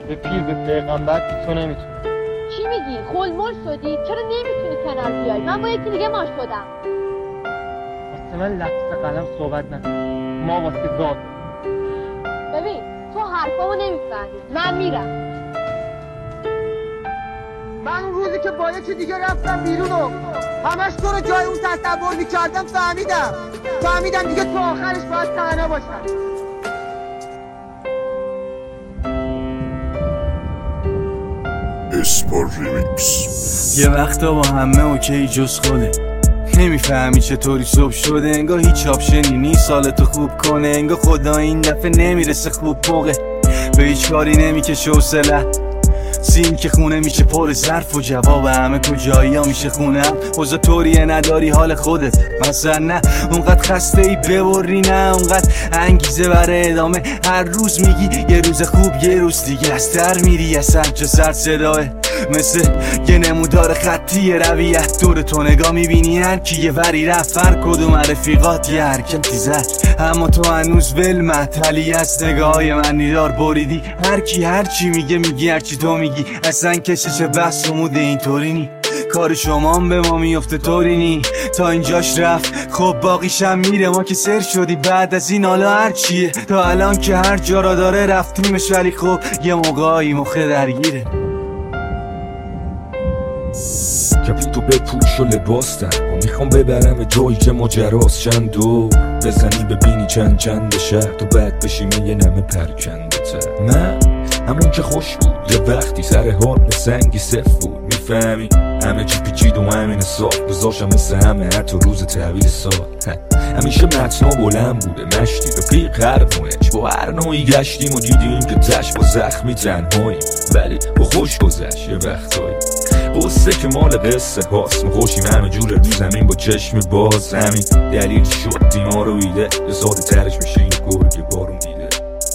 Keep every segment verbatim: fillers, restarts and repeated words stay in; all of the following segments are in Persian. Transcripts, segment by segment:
به پیر به پیغمبر تو نمیتونی. چی میگی؟ خلمل شدی؟ چرا نمیتونی کنار بیای؟ من با یکی دیگه ما شدم. واسه من لفظ قلم صحبت نکن، ما واسه گاد. ببین تو حرفامو نمیفهمی، من میرم. من اون روزی که با یکی دیگه رفتم بیرون و همش تو رو جای اون تصور میکردم فهمیدم فهمیدم دیگه تو آخرش باید تنها باشم. اسپار ریمیکس. یه وقتا با همه اوکی جز خوده، نمیفهمی چطوری صبح شده، انگار هیچ آپشنی نیست سالتو خوب کنه، انگار خدا این دفعه نمیرسه خوب موقع، به هیچ کاری نمیکشه حوصله، سیم که خونه میشه پر ظرف و جواب همه کجایی ها میشه خونه هم اوضاع طوریه نداری حال خودت مثلا نه اونقدر خسته ای ببری نه اونقدر انگیزه برای ادامه هر روز میگی یه روز خوب یه روز دیگه از تر میری یه سرچه سر صداه مثل یه نمودار خطی رویت دور تو نگاه میبینی هر کی یه وری رفت هر کدوم رفیقات یه حرکتی زد اما تو هنوز ول محتلی از نگاه من نیدار بریدی هر کی هر چی میگه میگی هر چی تو میگی اصلا کشش بحث و موده اینطوری نی کار شما هم به ما میفته طوری نی تا اینجاش رفت خب باقیشم میره ما که سر شدی بعد از این حالا هر چیه تا الان که هر جا را داره رفتیمش ولی خب یه موقعی مخه درگیره کپیتو بپوش و لباس در میخوام ببرم جایی که ماجراست چند دور بزنی ببینی چند چند شهر تو بعد بشیم یه نمه پرکنده تر من همون که خوش بود یه وقتی سر حال سنگی صف بود میفهمی همه چی پیچید و همین صاف بزاشم مثل همه حتی روز تحویل سال همیشه متنا بلند بوده مشتی رفیق هر نوعش با هر نوعی گشتیم و دیدیم که تش با زخمی تنهاییم ولی با خوش گذشت یه وقتایی قصه که مال قصه هاست ما خوشیم همه جور رو زمین با چشم باز همین دلیل شد دیما رو ایده یه ساده ترش میشه این گرگ بارون دیده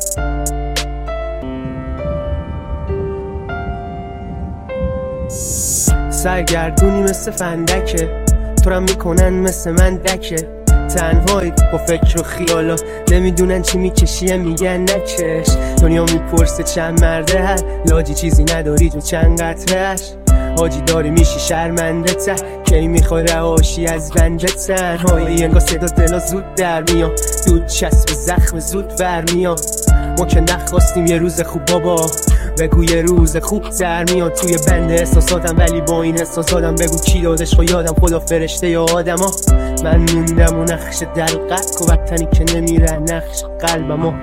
سرگردونی مثل فندکه تو را میکنن مثل من دکه تنهایی با فکر و خیالات نمیدونن چی میکشیه میگن نکش دنیا میپرسه چند مرده هر لاجی چیزی نداری جو چند قطرش حاجی داری میشی شرمنده تر کی میخوای رهاشی از رنج تنهایی انگار صدا دلا زود در میان دود چسب زخم زود برمیان ما که نخواستیم یه روز خوب بابا بگو یه روز خوب در میاد توی بند احساساتم ولی با این احساساتم بگو کی دادش خو یادم خدا فرشته یا آدم ها من موندم و نقش دلقک و وطنی که نمیره نقش قلبم ها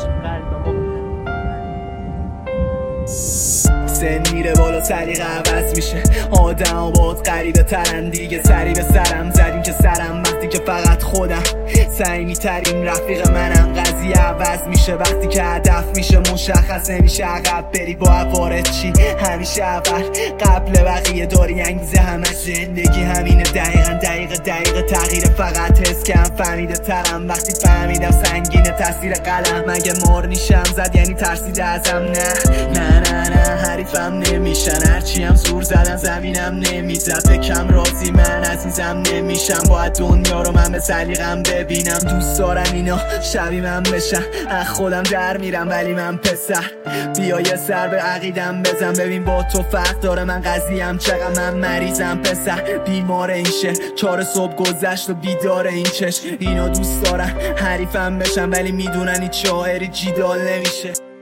سن میره بالا طریق عوض میشه آدم ها باز قریبه ترن دیگه سری به سرم زدیم که سرم وقتی که فقط خودم سعی میترین رفیق منم قضیه عوض میشه وقتی که هدف میشه مشخصه میشه عقب بری با عوارض چی همیشه اول قبل بقیه داری انگیزه همه زندگی همینه دقیقا دقیقه دقیقه تغییر فقط حس کم فهمیده ترم وقتی فهمیدم سنگینه تاثیر قلم مگه مار نیشم زد یعنی ترسیده ازم نه نه نه نه حریفم نمیشن هرچی هم زور زدن زمینم نمیزد به کم راضی من عزیزم نمیشم باید دنیا رو من به سلیقم ببینم دوست دارم اینا شبیه من بشن از خودم در میرم ولی من پسر بیا یه سر به عقیدم بزن ببین با تو فرق داره من قضیم چقدر من مریضم پسر بیمار این شه چهار صبح گذشت و بیدار این چش اینا دوست دارن حریفم بشن ولی میدونن این شاعری جیدال نمیشه